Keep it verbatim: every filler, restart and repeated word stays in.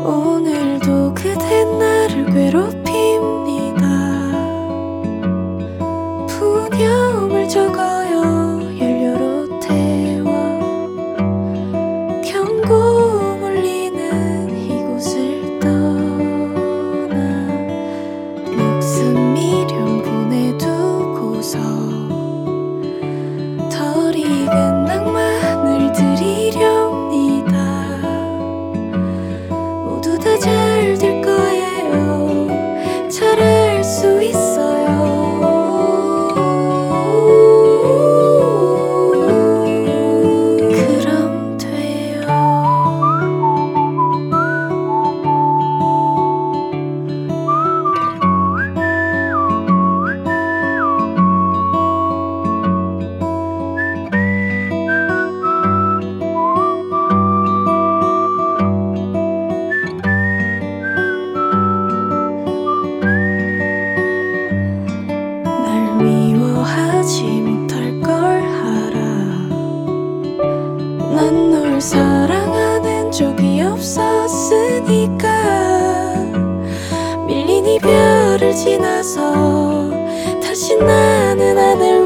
오늘도 그댄 나를 괴롭힙니다. 푸념을 적어요 연료로 태워 경고 울리는 이곳을 떠나 목숨 미련 보내두고서 덜 익은 낭만을 드리렵니다. 모두 다 잘 될 거예요. 잘할 수 있어요. 그럼 돼요. 날 미워하지 못할 걸 알아. 난 널 사랑하는 적이 없었으니까. 밀린 이별을 지나서 다시 나는 안을